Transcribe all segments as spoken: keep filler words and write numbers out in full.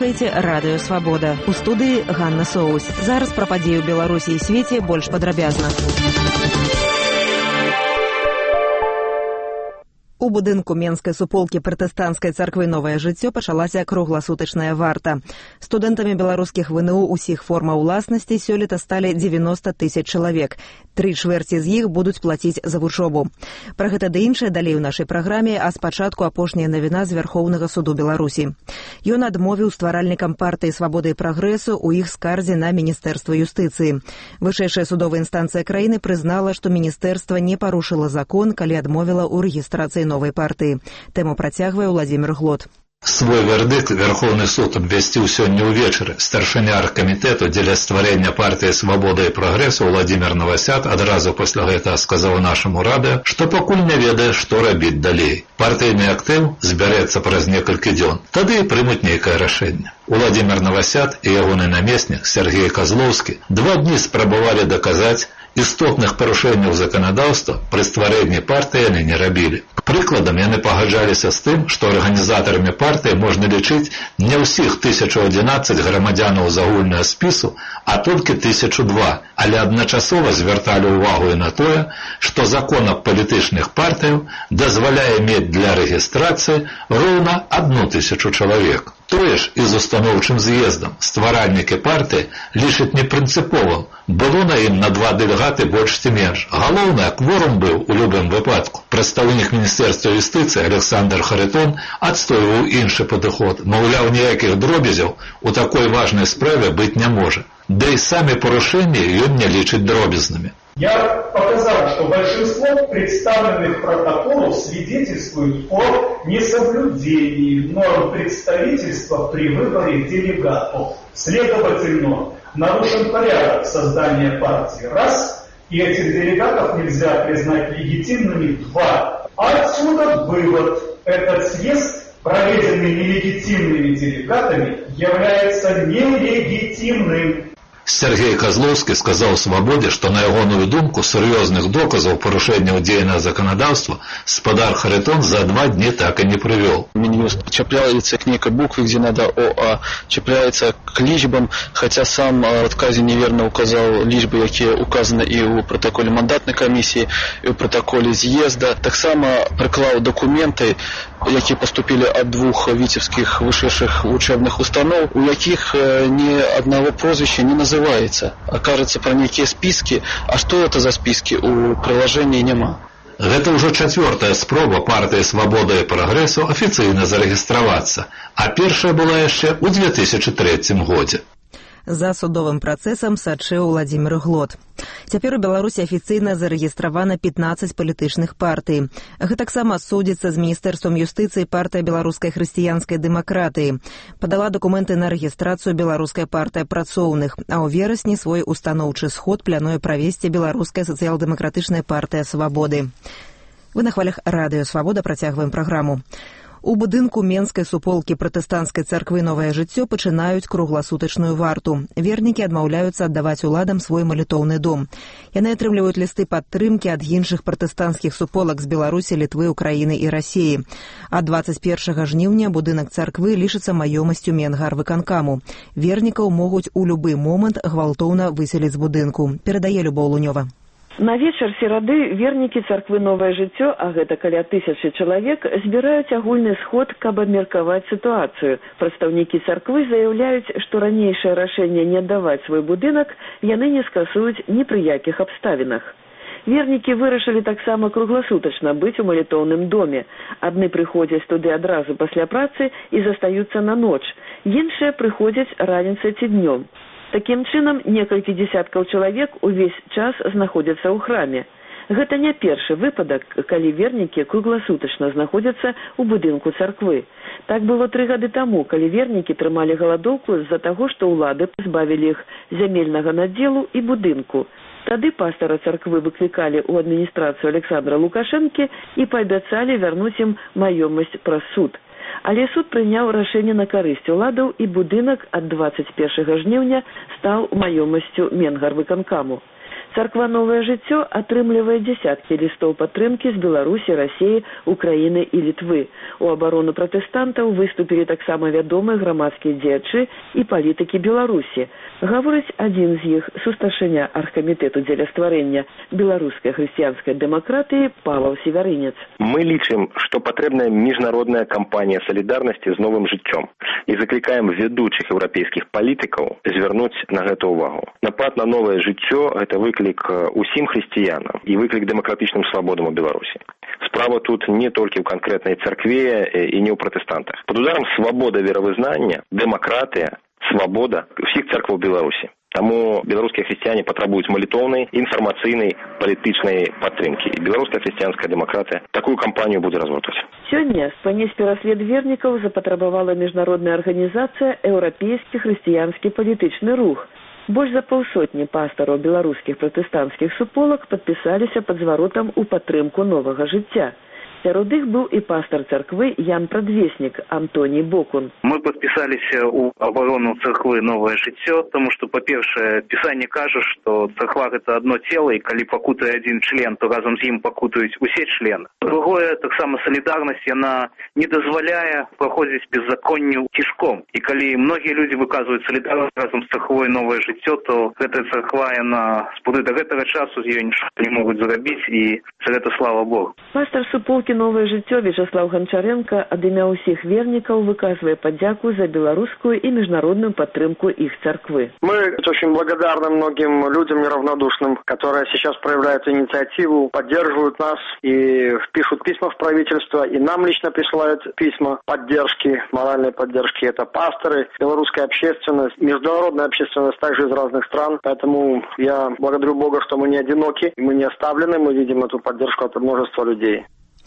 Слухайте Радыё Свабода. У студыі Ганна Соус. Зараз пра падзеі ў Беларусі і свеце больш падрабязна. У будынку Менскай суполкі пратэстанцкай царквы «Новае жыццё» пачалася кругласутачная варта. Студэнтамі беларускіх ВНУ усіх формаў уласнасці сёлета сталі дзевяноста тысяч чалавек. Тры чвэрці з іх будуць плаціць за вучобу. Пра гэта ды іншае далей у нашай праграме, а спачатку апошняя навіна з Вярхоўнага суду Беларусі. Ён адмовіў стваральнікам партыі «Свабода і прагрэсу» у іх скардзе на Міністэрства юстыцыі. Вышэйшая судовая інстанцыя краіны прызнала, што міністэрства не парушыла закон, калі адмовіла ў рэгістрацыі новай партыі. Тэму працягвае Владзімір Глот. Свой вердикт Верховный суд абвясціў сёння ўвечары. Старшыня аргкамітэту дзеля стварэння партыі «Свабода і прагрэсу» Владзімір Новасяд адразу пасля гэтага сказаў нашаму радыё, што пакуль не ведае, што рабіць далей. Партыйны актыў збярэцца праз некалькі дзён. Тады і прымуць нейкае рашэнне. Владзімір Новасяд і ягоны намеснік Сергей Козловскі два дні спрабавалі даказаць, істотных парушэнняў заканадаўства пры стварэнні партыі яны не рабілі. Прыкладам, яны пагаджаліся з тым, што арганізатарамі партыі можна лічыць не ўсіх тысячу адзінаццаць грамадзянаў з агульнага спісу, а толькі тысячу два, але адначасова звярталі ўвагу і на тое, што закон аб палітычных партыяў дазваляе мець для рэгістрацыі роўна адну тысячу чалавек. Тое ж і з устаноўчым з'ездам. Стваральнікі партыі лічаць непрынцыповым. Было на ім на два дэлегаты больш ці менш. Галоўнае, кворум быў у любым выпадку. Прадстаўнік Міністэрства юстыцыі Александр Харитон адстойваў іншы падыход. Маўляў, ніякіх дробязяў у такой важнай справе быць не можа. Да і самі парушэнні ён не лічыць дробязнымі. Я показал, что большинство представленных протоколов свидетельствуют о несоблюдении норм представительства при выборе делегатов. Следовательно, нарушен порядок создания партии. Раз, и этих делегатов нельзя признать легитимными. Два. Отсюда вывод. Этот съезд, проведенный нелегитимными делегатами, является нелегитимным. Сергей Козловскі сказаў «Свабодзе», што на ягоную думку сур'ёзных доказаў парушэнняў дзейнага заканадаўства спадар Харитон за два дні так і не прывёл. Мін'юст чапляецца к нейкай букве, где надо ОА, чапляецца к лічбам, хотя сам в отказе неверно указал лічбы, якія указаны і ў протоколе мандатнай камісіі, і ў протоколе з'езда. Таксама прыклаў документы, якія поступили ад двух віцебскіх вышэйшых вучэбных устаноў, у якіх ні аднаго прозвища не называется. Окажется про некие списки, а что это за списки, у приложения няма. Гэта ўжо чацвёртая спроба партыі «Свабода і прагрэсу» афіцыйна зарэгістравацца, а першая была яшчэ ў две тысячы трэцім годзе. За судовым працэсам сачыў Владзімір Глот. Цяпер у Беларусі афіцыйна зарэгістравана пятнаццаць палітычных партый. Гэтаксама судзіцца з Міністэрствам юстыцыі партыя беларускай хрысціянскай дэмакратыі. Падала дакументы на рэгістрацыю беларуская партыя працоўных, а ў верасні свой устаноўчы сход плануе правесці беларуская сацыял-дэмакратычная партыя «Свабоды». Вы на хвалях Радыё Свабода, працягваем праграму. У будынку Менскай суполкі пратэстанцкай царквы «Новае жыццё» пачынаюць кругласутачную варту. Вернікі адмаўляюцца аддаваць уладам свой малітоўны дом. Яны атрымліваюць лісты падтрымкі ад іншых пратэстанцкіх суполак з Беларусі, Літвы, Украіны і Расіі. А дваццаць першага жніўня будынак царквы лічыцца маёмасцю Менгарвыканкаму. Вернікаў могуць у любы момант гвалтоўна выселіць з будынку. Перадае Любоў Лунёва. На вечар серады вернікі царквы «Новае жыццё», а гэта каля тысячы чалавек, збіраюць агульны сход, каб абмеркаваць сітуацыю. Прадстаўнікі царквы заяўляюць, што ранейшае рашэнне не аддаваць свой будынак яны не скасуюць ні пры якіх абставінах. Вернікі вырашылі таксама кругласутачна быць у малітоўным доме. Адны прыходзяць туды адразу пасля працы і застаюцца на ноч, іншыя прыходзяць раніцай ці днём. Такім чынам, некалькі дзесяткаў чалавек увесь час знаходзяцца ў храме. Гэта не першы выпадак, калі вернікі кругласутачна знаходзяцца ў будынку царквы. Так было тры гады таму, калі вернікі трымалі галадоўку з-за таго, што ўлады пазбавілі іх зямельнага надзелу і будынку. Тады пастара царквы выклікалі ў адміністрацыю Александра Лукашэнкі і паабяцалі вярнуць ім маёмасць праз суд. Але суд прыняў рашэнне на карысць уладаў, і будынак ад дваццаць першага жніўня стаў маёмасцю Менгарвыканкаму. Царква «Новае жыццё» атрымлівае дзесяткі лістоў падтрымкі з Беларусі, Расіі, Украіны і Літвы. У абарону пратэстантаў выступілі таксама вядомыя грамадскія дзеячы і палітыкі Беларусі. Гаворыць адзін з іх, сустаршыня аргкамітэту дзеля стварэння беларускай хрысціянскай дэмакратыі Павел Северынец. Мы лічым, што патрэбная міжнародная кампанія салідарнасці з новым жыццём і заклікаем ведучых еўрапейскіх палітыкаў звярнуць на гэта ўвагу. Напад на новае жыццё – гэта выклік усім хрысціянам і выклік дэмакратычным свабодам у Беларусі. Справа тут не толькі ў канкрэтнай царкве і не ў пратэстантах. Пад ударам свабода веравызнання, дэмакратыя, свабода ўсіх царкваў Беларусі. Таму беларускія хрысціяне патрабуюць малітоўнай, інфармацыйнай, палітычнай падтрымкі. І беларуская хрысціянская дэмакратыя такую кампанію будзе разгортваць. Сёння спыніць пераслед вернікаў запатрабавала міжнародная арганізацыя «Еўрапейскі хрысціянскі палітычны рух». Больш за паўсотні пастараў беларускіх пратэстанцкіх суполак падпісаліся пад зваротам у падтрымку новага жыцця. Сярод іх быў і пастор царквы Ян-Прадвеснік Антоній Бокун. Мы подписаліся ў абарону царквы «Новае жыццё», тому што, па-першае, пісанне кажа, што царква – гэта адно цела, і калі пакутае адзін член, то разам з ім пакутаюць усе члены. Другое, таксама салідарнасць, яна не дазваляе праходзіць беззаконню цішком. І калі многія людзі выказваюць салідарнасць разам з царквой «Новае жыццё», то гэтая царква, яна спуды да гэтага часу з ёй нічога не могуць зрабіць, і за гэта слава Богу. Пастор суполкі «Новое жыццё» Вячеслав Гончаренко ад імя ўсіх вернікаў выказвае падзяку за беларускую и международную поддержку их церквы. Мы очень благодарны многим людям неравнодушным, которые сейчас проявляют инициативу, поддерживают нас и пишут письма в правительство, и нам лично присылают письма поддержки, моральной поддержки. Это пасторы, белорусская общественность, международная общественность также из разных стран. Поэтому я благодарю Бога, что мы не одиноки, мы не оставлены, мы видим эту поддержку от множества людей.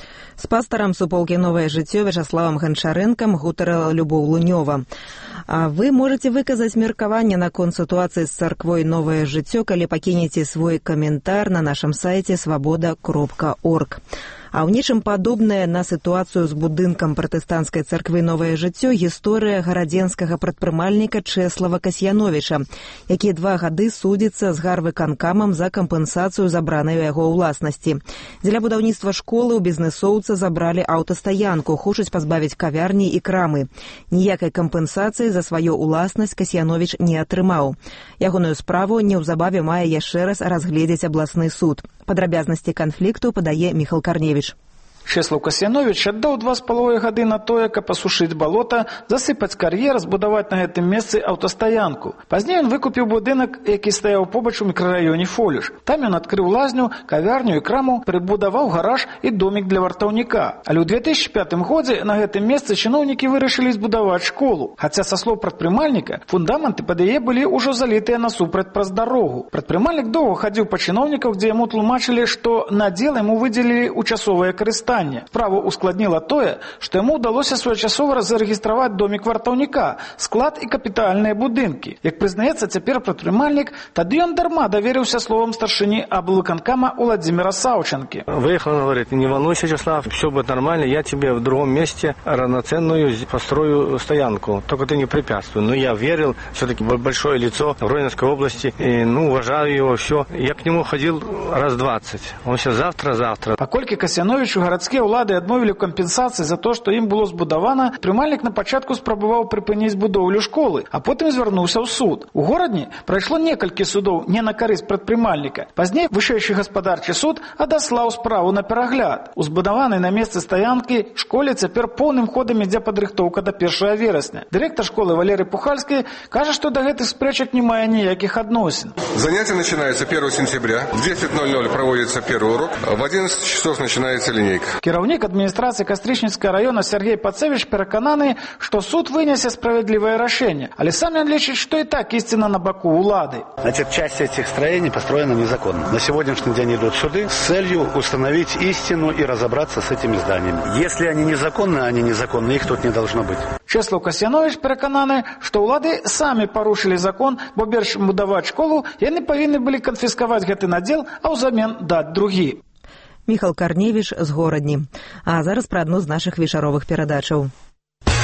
З пастарам суполкі «Новае жыццё» Вячеславам Гончарэнкам гутарыла Любоў Лунёва. А вы можете выказаць меркаванне наконт сітуацыі з царквой «Новае жыццё», калі пакінеце свой каментар на нашым сайце свабода кропка орг. А ў нечым падобная на сітуацыю з будынкам пратэстанцкай царквы «Новае жыццё» гісторыя гарадзенскага прадпрымальніка Чэслава Касьяновіча, які два гады судзіцца з гарвыканкамам за кампенсацыю забранай у яго ўласнасці. Дзеля будаўніцтва школы ў бізнэсоўца забралі аўтастаянку, хочуць пазбавіць кавярні і крамы. Ніякай кампенсацыі за сваю ўласнасць Касьяновіч не атрымаў. Ягоную справу неўзабаве мае яшчэ раз разгледзець абласны суд. Падрабязнасці канфлікту падае Міхал Карневіч. Чэслаў Касьяновіч аддаў два з паловай гады на тое, каб пасушыць балота, засыпаць кар'ер, збудаваць на гэтым месцы аўтастаянку. Пазней ён выкупіў будынак, які стаяў побач у мікрараёне Фоліш. Там ён адкрыў лазню, кавярню і краму, прыбудаваў гараж і домік для вартаўніка. Але ў две тысячы пятым годзе на гэтым месцы чыноўнікі вырашылі збудаваць школу. Хаця, са слоў прадпрымальніка, фундаменты пад яе былі ўжо залітыя насупраць праз дарогу. Прадпрымальнік доўга хадзіў па чыноўнікаў, дзе яму тлумачылі, што на дзел яму выдзелілі ўчасовае карыстанне. Справу ускладніло тое, што яму ўдалося своечасова зарэгістраваць домік вартаўніка, склад і капітальныя будынкі. Як прызнаецца цяпер прадпрымальнік, тады ён дарма даверыўся словам старшыні аблвыканкама Владимира Савченки. Выехал, он говорит: не волнуйся, Вячеслав, все будет нормально, я тебе в другом месте равноценную построю стоянку, только ты не препятствуй. Но я верил, все-таки большое лицо в Ровенской области, и, ну, уважаю его, все. Я к нему ходил раз двадцать. Он все завтра-завтра. Паколькі Касьяновічу гарадскія ўлады адмовілі ў кампенсацыі за то, што ім было збудавана, прымальнік на пачатку спрабаваў прыпыніць будоўлю школы, а потым звярнуўся ў суд. У горадні прайшло некалькі судоў не на карысць прадпрымальніка. Пазней вышэйшы гаспадарчы суд адаслаў справу на перагляд. У збудаванай на месцы стаянкі школе цяпер поўным ходам ідзе падрыхтоўка да першага верасня. Дырэктар школы Валерый Пухальский кажа, што да гэтых спрэчак не мае ніякіх адносін. Занятие начинается первого сентября. В десять ноль ноль проводится первый урок. В одиннадцать часов начинается линейка. Кіраўнік адміністрацыі Кастрычніцкага района Сергей Пацевич перакананы, што суд вынесе справедливое решение, але сам он лечит, что и так истина на боку улады. Значит, часть этих строений построена незаконно. На сегодняшний день идут суды с целью установить истину и разобраться с этими зданиями. Если они незаконны, они незаконны, их тут не должно быть. Чэслаў Касьянович перакананы, што ўлады самі парушылі закон, бо перш будаваць школу яны павінны былі канфіскаваць гэты надзел, а ўзамен даць другі. Міхал Карневіч з горадні. А зараз пра адну з нашых вечаровых перадачаў.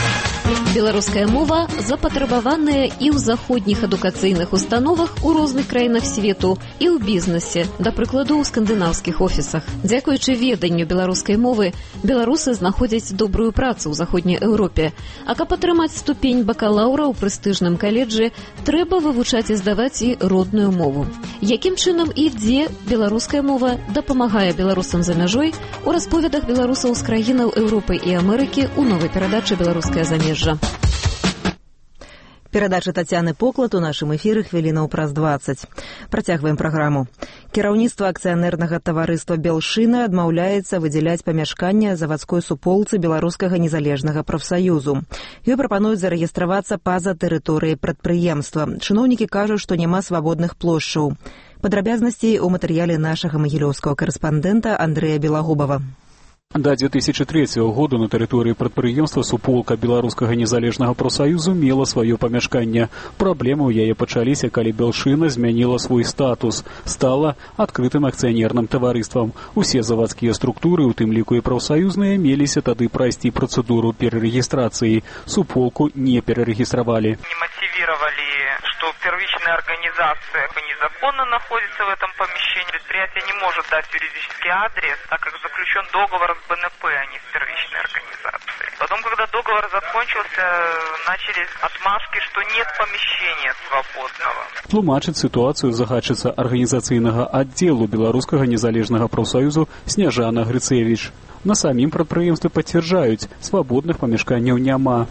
Беларуская мова запатрабаваная і ў заходніх адукацыйных установах у розных краінах свету, і ў бізнесе, да прыкладу, у скандынаўскіх офісах. Дзякуючы веданню беларускай мовы, беларусы знаходзяць добрую працу ў заходняй Еўропе. А каб атрымаць ступень бакалаўра ў прэстыжным каледжы, трэба вывучаць і здаваць і родную мову. Якім чынам і дзе беларуская мова дапамагае беларусам за мяжой, у расповедах беларусаў з краінаў Еўропы і Амерыкі ў новай перадачы «Беларускае замежжа». Перадача Тацяны Поклад у нашым эфіры хвілінаў праз дваццаць. Працягваем праграму. Кіраўніцтва акцыянернага таварыства «Белшына» адмаўляецца выдзяляць памяшкання завадской суполцы Беларускага незалежнага прафсаюзу. Ёй прапануюць зарэгістравацца па-за тэрыторыяй прадпрыемства. Чыноўнікі кажуць, што няма свабодных плошчаў. Падрабязнасці ў матэрыяле нашага магілёўскага карэспандэнта Андрэя Белагубава. Да две тысячи третьего года на тэрыторыі прадпрыемства суполка Беларускага незалежнага прафсаюзу мела сваё памяшканне. Праблемы ў яе пачаліся, калі Белшына змяніла свой статус, стала адкрытым акцыянерным таварыствам. Усе завадскія структуры, у тым ліку і прафсаюзныя, меліся тады прайсці працэдуру перарэгістрацыі. Суполку не перарэгістравалі. Не мотивировали, что первичная организация незаконно находится в этом помещении. Предприятие не может дать юридический адрес, так как заключен договор с бэ эн пэ, а не с первичной организацией. Потом, когда договор закончился, начались отмазки, что нет помещения свободного. Тлумачыць ситуацию загадчыца арганізацыйнага аддзелу Беларускага незалежнага прафсаюзу Сняжана Грыцевіч. На самім прадпрыемстве пацвярджаюць, свабодных памяшканняў няма.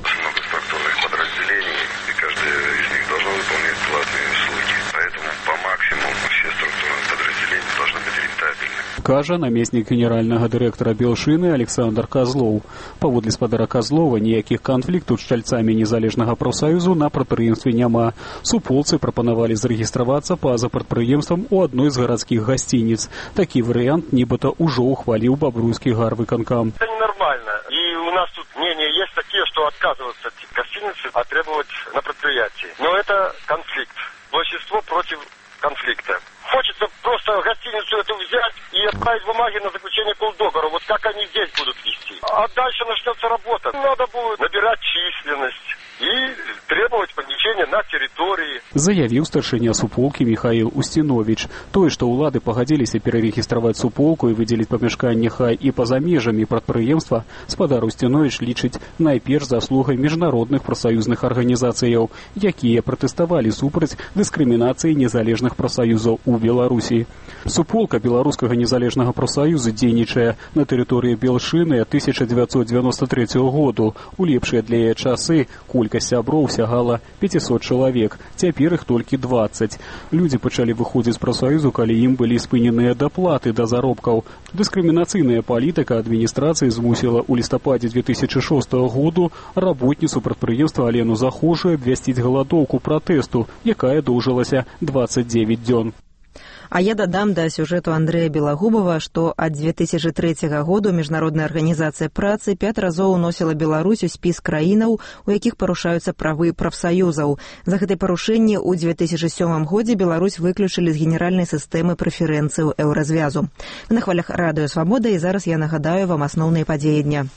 Кажа намеснік генеральнага дырэктара Белшыны Александр Козлов. Паводле спадара Козлова ніякіх канфліктаў з чальцамі незалежнага прафсаюзу на прадпрыемстве няма. Суполцы прапанавалі зарэгістравацца па-за прадпрыемствам у адной з гарадскіх гасцініц. Такі варыянт нібыта ўжо ухваліў бабруйскі гарвыканкам. Это ненормально. И у нас тут мнения есть такие, что отказываться от гостиницы, а требовать на предприятии. Но это конфликт. Большинство против конфликта. Хочется просто гостиницу эту взять и отправить бумаги на заключение полдоговора. Вот как они здесь будут вести. А дальше начнется работа. Надо будет набирать численность и требовать помещения на территории. Заявіў старшыня суполкі Михаил Устинович. Тое, што ўлады пагадзіліся перарэгістраваць суполку і выдзеліць памяшканне хай і па-за межамі прадпрыемства, спадар Устинович лічыць найперш заслугай міжнародных прафсаюзных арганізацыяў, якія пратэставалі супраць дыскрымінацыі незалежных прафсаюзаў у Беларусі. Суполка Беларускага незалежнага прафсаюза дзейнічае на тэрыторыі Белшыны ад тысяча дзевяцьсот девяносто третьего году. У лепшыя для яе часы колькасць сяброў сягала пятьсот чалавек, цяпер іх толькі дваццаць. Людзі пачалі выходзіць з прафсаюзу, калі ім былі спыненыя даплаты да заробкаў. Дыскрымінацыйная палітыка адміністрацыі змусіла ў лістападзе две тысячи шестого году работніцу прадпрыемства Алену Захожую абвясціць галадоўку пратэсту, якая доўжылася двадцать девять дзён. А я дадам да сюжэту Андрэя Белагубова, што ад две тысячи третьего году Міжнародная арганізацыя працы пять разоў уносіла Беларусь у спіс краінаў, у якіх парушаюцца правы прафсаюзаў. За гэтае парушэнне ў две тысячи сёмым годзе Беларусь выключылі з генеральнай сістэмы прэферэнцыяў еўразвязу. На хвалях радыё Свабода, і зараз я нагадаю вам асноўныя падзеі дня.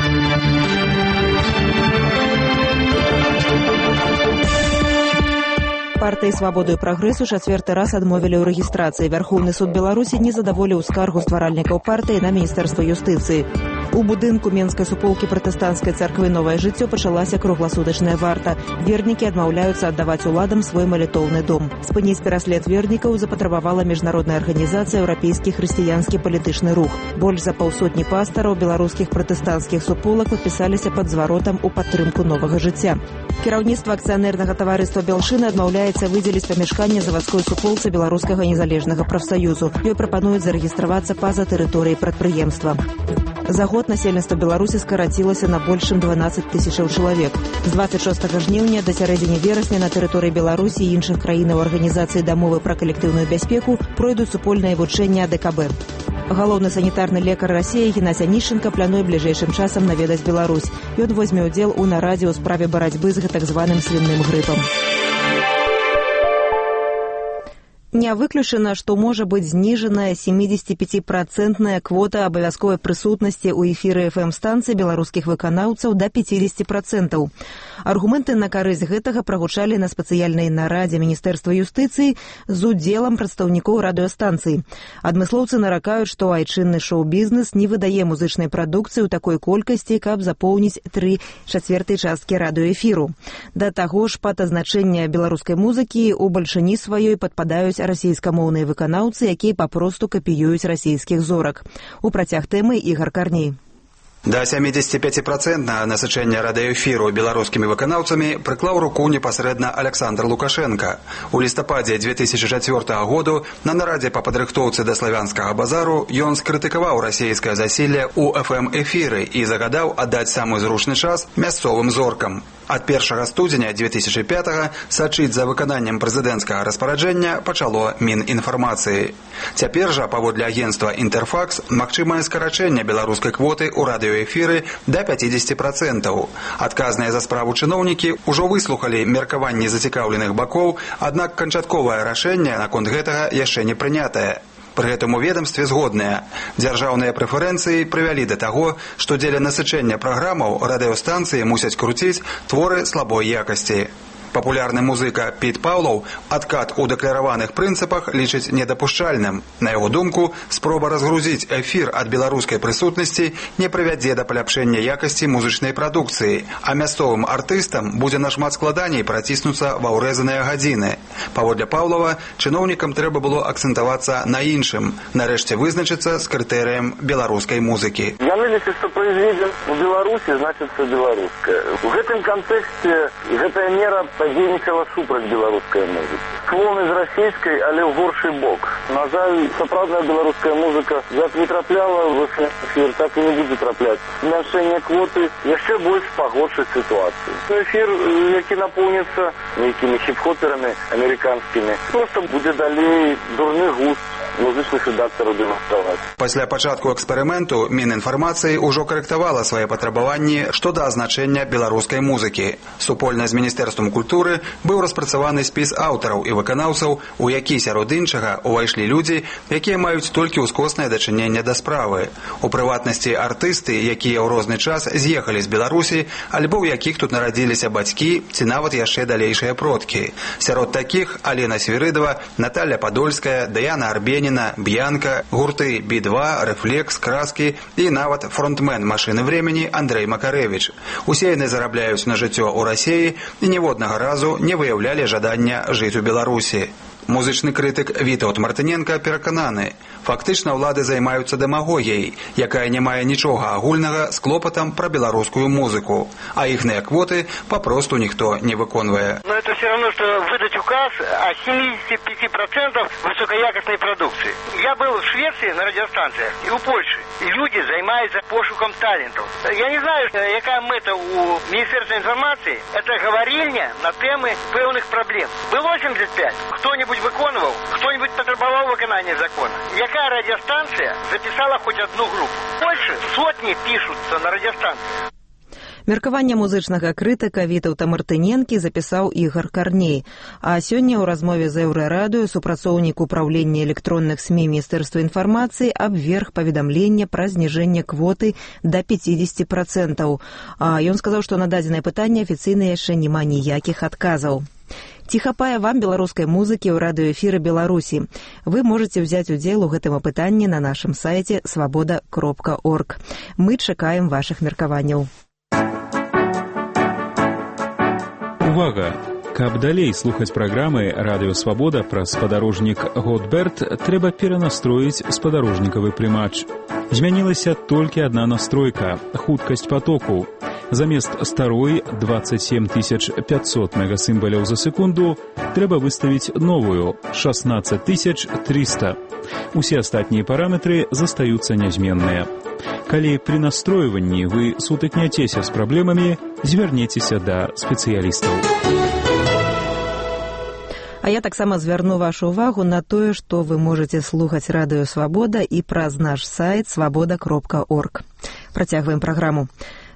Партыі «Свабоду і прагрэсу» чацвёрты раз адмовілі ў рэгістрацыі. Вярхоўны суд Беларусі не задаволіў скаргу стваральнікаў партыі на міністэрства юстыцыі. У будынку Менскай суполкі пратэстанцкай царквы «Новае жыццё» пачалася кругласутачная варта. Вернікі адмаўляюцца аддаваць уладам свой малітоўны дом. Спыніць пераслед вернікаў запатрабавала міжнародная арганізацыя «Еўрапейскі хрысціянскі палітычны рух». Больш за паўсотні пастараў беларускіх пратэстанцкіх суполак падпісаліся пад зваротам у падтрымку новага жыцця. Кіраўніцтва акцыянернага таварыства «Белшына» адмаўляецца выдзеліць памяшканне завадской суполцы Беларускага незалежнага прафсаюзу. Ёй прапануюць зарэгістравацца па-за тэрыторыяй прадпрыемства. За год насельніцтва Беларусі скарацілася на больш чым дванаццаць тысячаў чалавек. З двадцать шостага жніўня да сярэдзіны верасня на тэрыторыі Беларусі і іншых краінаў арганізацыі дамовы пра калектыўную бяспеку пройдуць супольнае вучэнне а дэ ка бэ. Галоўны санітарны лекар Расіі Геннадзь Анішченка плануе бліжэйшым часам наведаць Беларусь. Ён возьме ўдзел у нарадзе ў справе барацьбы з гэтак званым свіным грыпам. Не выключана, што можа быць зніжаная семидесятипятипроцентная квота абавязковай прысутнасці ў эфіры эф эм-станцый беларускіх выканаўцаў да пятидесяти процентов. Аргументы на карысць гэтага прагучалі на спецыяльнай нарадзе Міністэрства юстыцыі з удзелам прадстаўнікоў радыёстанцый. Адмыслоўцы наракаюць, што айчынны шоу-бізнес не выдае музычнай прадукцыі ў такой колькасці, каб запоўніць тры чацвёртай часткі радыёэфіру. Да таго ж, пад азначэнне беларускай музыкі ў бальшыні сваёй падпадаюць расійскамоўныя выканаўцы, якія папросту капіююць расійскіх зорак. У працяг тэмы Ігар Карней. Да семидесяти пяти процентов насычэння радыёэфіру беларускімі выканаўцамі прыклаў руку непасрэдна Александр Лукашенко. У лістападзе две тысячи четвёртого году на нарадзе па падрыхтоўцы да славянскага базару ён скрытыкаваў расійскае засілле ў эф эм-эфіры і загадаў аддаць самы зручны час мясцовым зоркам. Ад першага студзеня две тысячи пятого сачыць за выкананнем прэзідэнцкага распараджэння пачало Мінінфармацыі. Цяпер жа, паводле агенцтва «Інтэрфакс», магчымае скарачэнне беларускай квоты ў радыёэфіры да пятидесяти процентов. Адказныя за справу чыноўнікі ўжо выслухалі меркаванні зацікаўленых бакоў, аднак канчатковае рашэнне наконт гэтага яшчэ не прынятае. Пры гэтым у ведамстве згодныя. Дзяржаўныя прэферэнцыі прывялі да таго, што дзеля насычэння праграмаў радыёстанцыі мусяць круціць творы слабой якасці. Папулярны музыка Піт Паўлаў адкат у дэклараваных прынцыпах лічыць недапушчальным. На яго думку, спроба разгрузіць эфір ад беларускай прысутнасці не прывядзе да паляпшэння якасці музычнай прадукцыі, а мясцовым артыстам будзе нашмат складаней праціснуцца ва ўрэзаныя гадзіны. Паводле Паўлава, чыноўнікам трэба было акцэнтавацца на іншым, нарэшце вызначыцца з крытэрыем беларускай музыкі. Яны лічаць, што произведзен у Беларусі, значыцца беларуская. У гэтым кантэксце гэтая мера падзейнічала супраць беларускай музыкі. Клон з расійскай, але ў горшы бок. На жаль, сапраўдная беларуская музыка як не трапляла в эфір, так і не будзе трапляць. Змяншэнне квоты яшчэ больш пагоршыць сітуацыю. Эфір, які напоўніцца нейкімі хіп-хоперамі амерыканскімі, проста будзе далей дурны густ музычных рэдактараў дэманстраваць. Пасля пачатку эксперыменту Мінінфармацыі ўжо карэктавала свае патрабаванні што да азначэння беларускай музыкі. Супольна з Міністэрствам культуры быў распрацаваны спіс аўтараў і выканаўцаў, у які сярод іншага ўвайшлі людзі, якія маюць толькі ўскоснае дачыненне да справы. У прыватнасці артысты, якія ў розны час з'ехалі з Беларусі, альбо ў якіх тут нарадзіліся бацькі ці нават яшчэ далейшыя продкі. Сярод такіх Алена Свірыдова, Наталья Падольская, Даяна Арбеніна, Бьянка, гурты би два, Рефлекс, Краски і нават фронтмен «Машины времени» Андрей Макаревич. Усе яны зарабляюць на жыццё ў Расіі і ніводнага разу не выяўлялі жадання жыць у Беларусі. Музычны крытык Вітаўт Мартыненка перакананы. Фактычна ўлады займаюцца дэмагогіяй, якая не мае нічога агульнага з клопатам пра беларускую музыку, а іхныя квоты папросту ніхто не выконвае. Но это все равно, что выдать указ о семидесяти пяти процентах высокоякостной продукции. Я был в Швеции на радиостанциях и у Польши. И люди занимаются пошуком талентов. Я не знаю, какая мета у Министерства информации. Это говорильня на темы певных проблем. Был восемьдесят пять. Кто-нибудь выконывал, кто-нибудь потребовал выконания закона. Какая радиостанция записала хоть одну группу? Больше сотни пишутся на радиостанции. Меркаванне музычнага крытыка Вітаўта Мартыненкі запісаў Ігар Карней. А сёння ў размове з Еўрарадыё супрацоўнік управлення электронных СМІ Міністэрства інфармацыі абверг паведамленне пра зніжэнне квоты да пятидесяти процентов. А ён сказаў, што на дадзенае пытанне афіцыйна яшчэ няма ніякіх адказаў. Ці хапае вам беларускай музыкі ў радыёэфіры Беларусі? Вы можете ўзяць удзел у гэтым апытанні на нашым сайце свабода кропка орг. Мы чакаем вашых меркаванняў. Увага! Каб далей слухаць праграмы «Радыё Свабода» праз спадарожнік «Готберт», трэба перанастроіць спадарожнікавы прымач. Змянілася толькі адна настройка – хуткасць патоку. Замест старой двадцать семь тысяч пятьсот мегасімбаляў за секунду трэба выставіць новую – шестнадцать тысяч триста. Усе астатнія параметры застаюцца нязменныя. Калі пры настройванні вы сутыкняцеся з праблемамі, звярніцеся да спецыялістаў. А я таксама звярну вашу увагу на тое, што вы можете слухаць радыё «Свабода» і праз наш сайт свабода кропка орг. Працягваем праграму.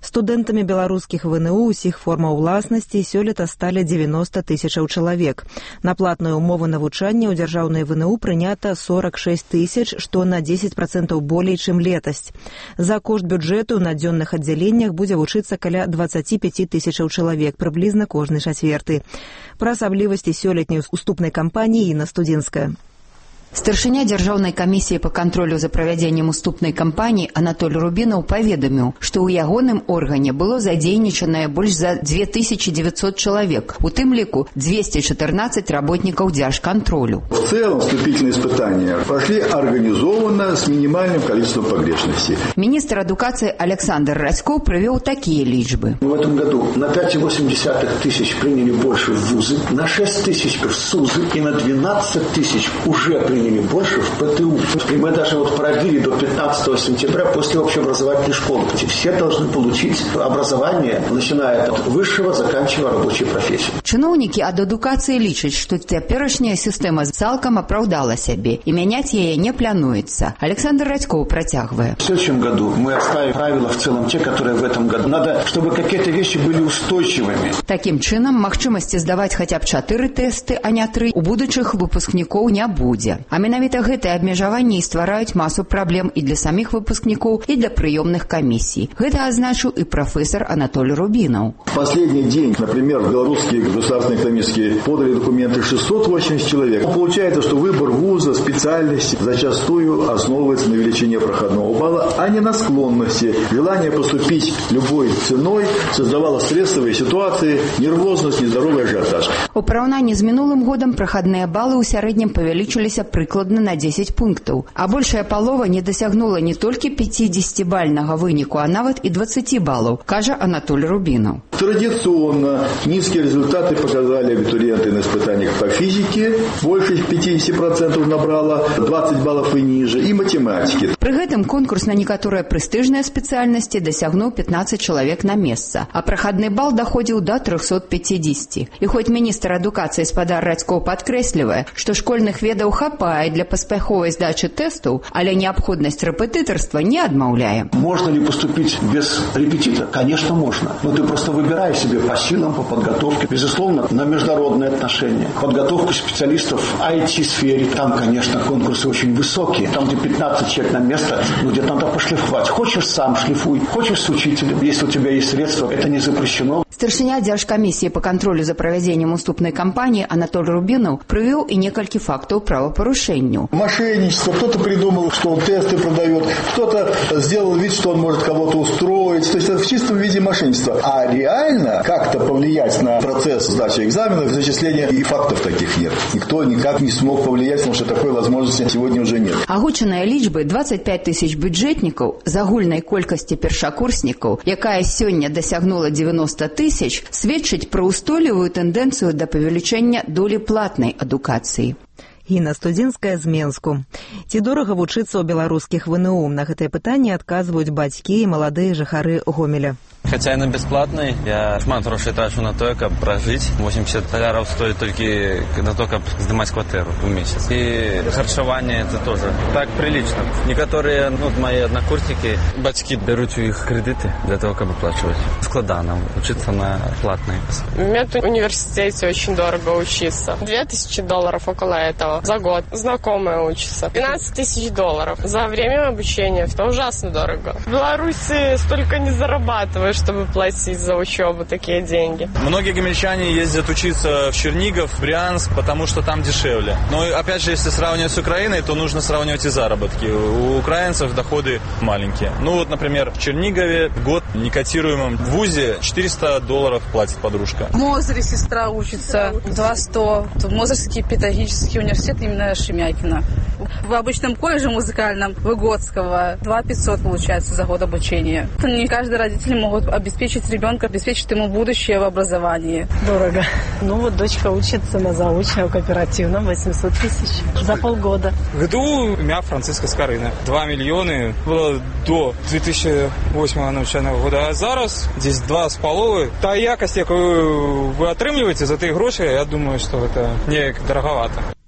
Студэнтамі беларускіх ВНУ усіх формаў уласнасці сёлета сталі девяносто тысячаў чалавек. На платную умову навучання ў дзяржаўнай ВНУ прынята сорок шесть тысяч, што на десять процентов болей, чым летась. За кошт бюджэту на дзённых аддзяленнях будзе вучыцца каля двадцать пять тысячаў чалавек, прыблізна кожны чацверты. Пра асаблівасці сёлетняй уступнай кампаніі Інна Студзінская. Старшыня дзяржаўнай камісіі па кантролю за правядзеннем уступнай кампаніі Анатоль Рубінаў паведаміў, што ў ягоным органе было задзейнічанае больш за две тысячи девятьсот чалавек, у тым ліку двести четырнадцать работников дзяржконтролю. В целом вступительные испытания прошли организованно с минимальным количеством погрешностей. Министр эдукации Александр Радьков привел такие личбы. В этом году на пять целых восемь десятых тысяч приняли больше в вузы, на шесть тысяч в СУЗы и на двенадцать тысяч уже приняли больше в ПТУ. И мы даже вот продлили до пятнадцатого сентября после общеобразовательной школы. Все должны получить образование, начиная от высшего, заканчивая рабочей профессией. Чиновники ад адукации лічаць, что цяперашняя система цалкам оправдала себе и менять ее не плануется. Александр Радьков протягивает. В следующем году мы оставим правила в целом те, которые в этом году. Надо, чтобы какие-то вещи были устойчивыми. Таким чином, магчымасці здаваць хотя б чатыры тесты, а не тры, у будучых выпускнікоў не будзе. А менавіта гэтыя абмежаванні ствараюць масу праблем і для самих выпускнікоў, і для прыёмных камісій. Гэта азначыў і прафесор Анатоль Рубінаў. Последний день, например, в белорусские государственные экономические подали документы шестьсот восемьдесят человек. Получается, что выбор вуза, специальности зачастую основывается на величине проходного балла, а не на склонности. Желание поступить любой ценой создавало стрессовые ситуации, нервозность, нездоровый ажиотаж. У параўнанні з мінулым годам прахадныя балы ў сярэднім павялічыліся прыкладна на десять пунктаў, а большая палова не дасягнула не толькі пятидесятибальнага выніку, а нават і двадцати баллов, кажа Анатоль Рубінаў. Традиционно низкие результаты показали абитуриенты на испытаниях по физике, больше пятьдесят процентов набрало, двадцать баллов и ниже, и математики. Пры гэтым конкурс на некаторыя прэстыжныя спецыяльнасці дасягнуў пятнадцать чалавек на месца, а прахадны бал даходзіў до трёхсот пятидесяти. І хоць міністр адукацыі спадар Радькоў падкрэслівае, што школьных ведаў хапае для паспяховай здачы тэстаў, але неабходнасць рэпетытарства не адмаўляе. Можно ли поступить без репетитора? Конечно, можно. Но ты просто выбираешь себе по силам, по подготовке. Безусловно, на международные отношения. Подготовку специалистов в ай ти-сфере. Там, конечно, конкурсы очень высокие. Там, где пятнадцать человек на место, ну, где надо пошлифовать. Хочешь, сам шлифуй. Хочешь, с учителем. Если у тебя есть средства, это не запрещено. Старшыня дзяржкамісіі по контролю за правядзеннем уступной кампании Анатоль Рубінаў привел и некалькі фактов правопорушению. Мошенничество. Кто-то придумал, что он тесты продает, кто-то сделал вид, что он может кого-то устроить. То есть это в чистом виде мошенничество. А реально как-то повлиять на процесс сдачи экзаменов, зачисления и фактов таких нет. Никто никак не смог повлиять, потому что такой возможности сегодня уже нет. Агучаныя лічбы двадцать пять тысяч бюджэтнікаў з агульнай колькасці першакурснікаў, якая сёння дасягнула девяносто тысяч, сведчыць пра устойлівую тэндэнцыю да павелічэння долі платнай адукацыі. Інна Студзінская з Менску. Ці дорага вучыцца ў беларускіх ВНУ? На гэтае пытанне адказваюць бацькі і маладыя жыхары Гомеля. Хотя яна бесплатная, я шмат грошей трачу на то, каб прожить. восемьдесят долларов стоит только на то, каб сдымать квартиру в месяц. И харчевание это тоже так прилично. Некоторые, ну, мои однокурсники, батьки берут у их кредиты для того, как оплачивать. Складано учиться на платной. В медуниверситете очень дорого учиться. Две тысячи долларов около этого за год. Знакомая учится. двенадцать тысяч долларов за время обучения. Это ужасно дорого. В Беларуси столько не зарабатываешь, чтобы платить за учебу такие деньги. Многие гомельчане ездят учиться в Чернигов, в Брянск, потому что там дешевле. Но опять же, если сравнивать с Украиной, то нужно сравнивать и заработки. У украинцев доходы маленькие. Ну вот, например, в Чернигове в год некотируемом в вузе четыреста долларов платит подружка. В Мозыре сестра учится два сто. В Мозырский педагогический университет именно Шемякина. В обычном колледже музыкальном Выгодского два пятьсот получается за год обучения. Не каждый родитель могут обеспечить ребенка, обеспечить ему будущее в образовании. Дорого. Ну вот дочка учится на заочном кооперативном восемьсот тысяч за полгода. В ГДУ у меня Франциска Скарина. два миллиона было до две тысячи восьмого навчального года. А зараз здесь два с половой. Та якость, яку вы отрымливаете за эти гроши, я думаю, что это не дороговато.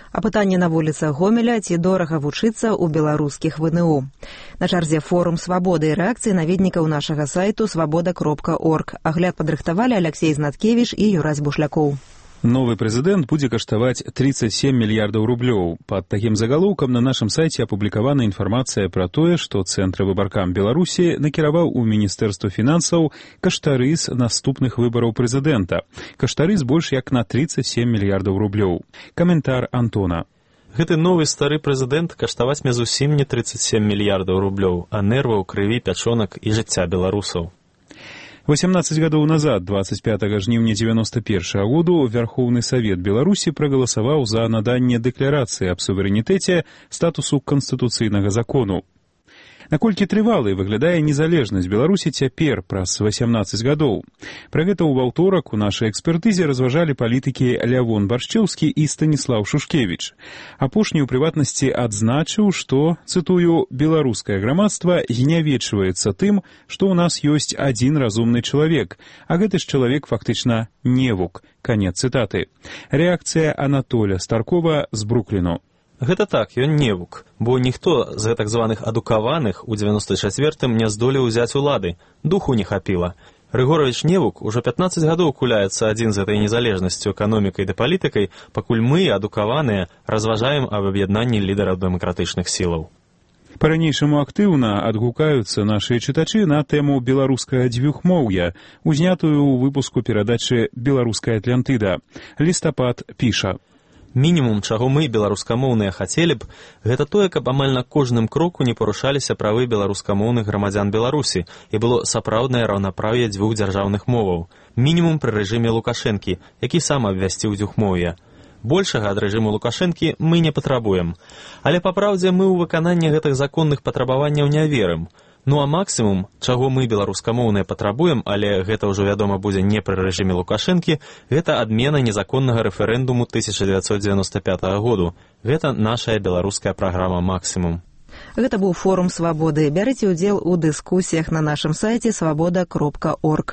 А пытанне на вуліцах Гомеля, ці дорага вучыцца ў беларускіх ВНУ. На чарзе форум свабоды і рэакцыі наведнікаў нашага сайту свабода кропка орг. Агляд падрыхтавалі Алексей Знаткевіч і Юрась Бушлякоў. Новы прэзідэнт будзе каштаваць тридцать семь мільярдаў рублёў. Пад такім загалоўкам на нашым сайце апублікавана інфармацыя пра тое, што Цэнтр выбаркам Беларусі накіраваў у Міністэрства фінансаў каштарыс наступных выбараў прэзідэнта. Каштарыс больш як на тридцать семь мільярдаў рублёў. Каментар Антона. Гэты новы стары прэзідэнт каштаваць мне зусім не тридцать семь мільярдаў рублёў, а нерваў, крыві, пячонак і жыцця беларусаў. восемнадцать гадоў назад, двадцать пятага жніўня девяносто первого году, Верховны Савет Беларусі прагаласаваў за наданне дэкларацыі аб суверэнітэце статусу канстытуцыйнага закону. Наколькі трывалай выглядае незалежнасць Беларусі цяпер праз восемнадцать гадоў. Пра гэта ў аўторак у нашай экспертызе разважалі палітыкі Лявон Баршчэўскі і Станіслаў Шушкевіч. Апошні ў прыватнасці адзначыў, што, цытую, беларускае грамадства гнявечваецца тым, што ў нас ёсць адзін разумны чалавек, а гэты ж чалавек фактычна невук. Канец цытаты. Рэакцыя Анатоля Старкова з Брукліну. Гэта так, ён невук, бо ніхто з так званых адукаваных у девяносто четвёртым не здолеў узяць улады, духу не хапіла. Рыгорович Невук ужо пятнадцать гадоў куляецца адзін з этой незалежнасцю эканомікай ды палітыкай, пакуль мы, адукаваныя, разважаем аб аб'яднанні лідараў дэмакратычных сілаў. Па-ранейшаму актыўна адгукаюцца нашыя чытачы на тэму беларускага дзвюхмоўя, узнятую ў выпуску перадачы «Беларуская Атлантыда». Лістапад піша. Мінімум, чаго мы, беларускамоўныя, хацелі б, гэта тое, каб амаль на кожным кроку не парушаліся правы беларускамоўных грамадзян Беларусі і было сапраўднае раўнапраўе дзвюх дзяржаўных моваў. Мінімум пры рэжыме Лукашэнкі, які сам абвясціў дзвюхмоўе. Большага ад рэжыму Лукашэнкі мы не патрабуем. Але, па праўдзе, мы ў выкананне гэтых законных патрабаванняў не верым. Ну а максімум, чаго мы, беларускамоўныя, патрабуем, але гэта ўжо, вядома, будзе не пры рэжыме Лукашэнкі, гэта адмена незаконнага рэферэндуму тысяча девятьсот девяносто пятого году. Гэта нашая беларуская праграма «Максімум». Гэта быў форум свабоды. Бярыце ўдзел у дыскусіях на нашым сайце свабода кропка орг.